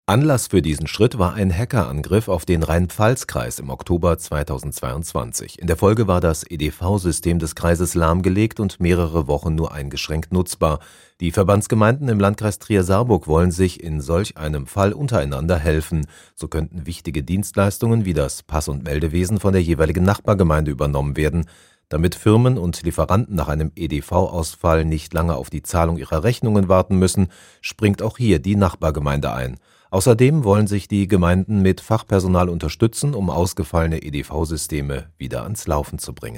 Anlass für diesen Schritt war ein Hackerangriff auf den Rhein-Pfalz-Kreis im Oktober 2022. In der Folge war das EDV-System des Kreises lahmgelegt und mehrere Wochen nur eingeschränkt nutzbar. Die Verbandsgemeinden im Landkreis Trier-Saarburg wollen sich in solch einem Fall untereinander helfen. So könnten wichtige Dienstleistungen wie das Pass- und Meldewesen von der jeweiligen Nachbargemeinde übernommen werden. Damit Firmen und Lieferanten nach einem EDV-Ausfall nicht lange auf die Zahlung ihrer Rechnungen warten müssen, springt auch hier die Nachbargemeinde ein. Außerdem wollen sich die Gemeinden mit Fachpersonal unterstützen, um ausgefallene EDV-Systeme wieder ans Laufen zu bringen.